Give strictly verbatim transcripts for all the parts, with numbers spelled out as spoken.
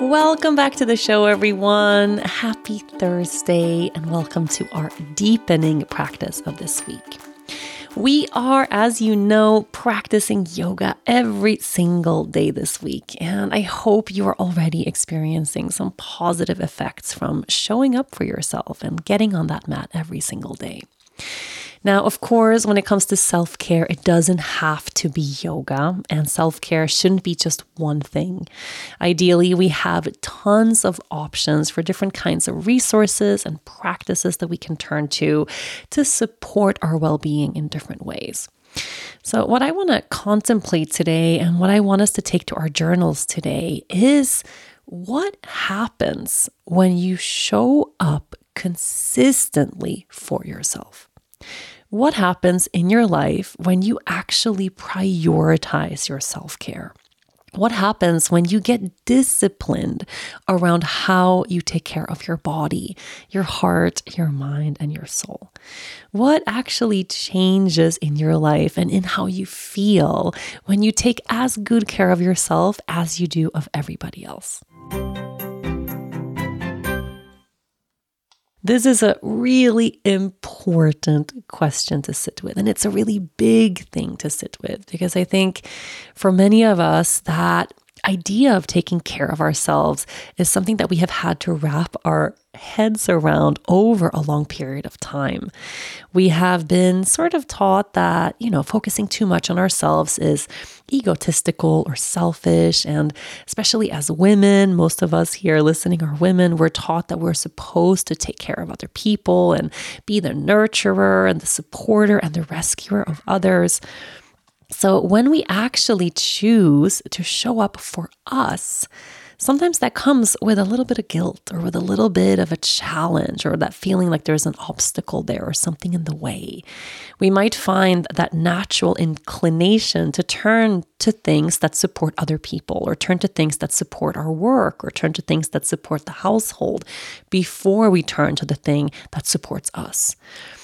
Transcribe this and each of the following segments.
Welcome back to the show, everyone. Happy Thursday, and welcome to our deepening practice of this week. We are, as you know, practicing yoga every single day this week, and I hope you are already experiencing some positive effects from showing up for yourself and getting on that mat every single day. Now, of course, when it comes to self-care, it doesn't have to be yoga, and self-care shouldn't be just one thing. Ideally, we have tons of options for different kinds of resources and practices that we can turn to to support our well-being in different ways. So what I want to contemplate today and what I want us to take to our journals today is what happens when you show up consistently for yourself. What happens in your life when you actually prioritize your self-care? What happens when you get disciplined around how you take care of your body, your heart, your mind, and your soul? What actually changes in your life and in how you feel when you take as good care of yourself as you do of everybody else? This is a really important question to sit with, and it's a really big thing to sit with because I think for many of us, that idea of taking care of ourselves is something that we have had to wrap our heads around over a long period of time. We have been sort of taught that, you know, focusing too much on ourselves is egotistical or selfish. And especially as women, most of us here listening are women, we're taught that we're supposed to take care of other people and be the nurturer and the supporter and the rescuer of others. So when we actually choose to show up for us, sometimes that comes with a little bit of guilt or with a little bit of a challenge or that feeling like there's an obstacle there or something in the way. We might find that natural inclination to turn to things that support other people or turn to things that support our work or turn to things that support the household before we turn to the thing that supports us.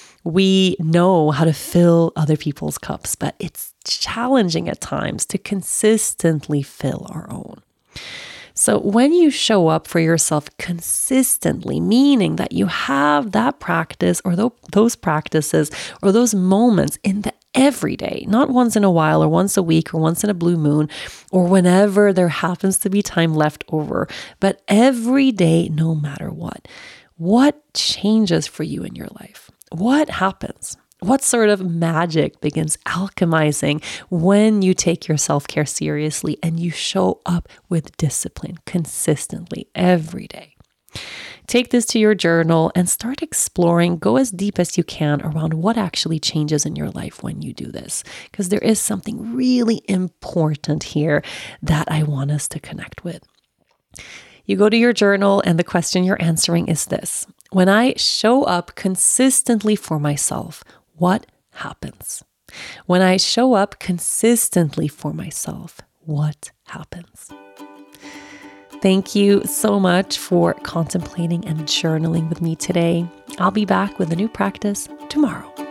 We know how to fill other people's cups, but it's challenging at times to consistently fill our own. So when you show up for yourself consistently, meaning that you have that practice or those practices or those moments in the everyday, not once in a while or once a week or once in a blue moon or whenever there happens to be time left over, but every day, no matter what, what changes for you in your life? What happens? What sort of magic begins alchemizing when you take your self-care seriously and you show up with discipline consistently every day? Take this to your journal and start exploring. Go as deep as you can around what actually changes in your life when you do this, because there is something really important here that I want us to connect with. You go to your journal and the question you're answering is this: when I show up consistently for myself, what happens? When I show up consistently for myself, what happens? Thank you so much for contemplating and journaling with me today. I'll be back with a new practice tomorrow.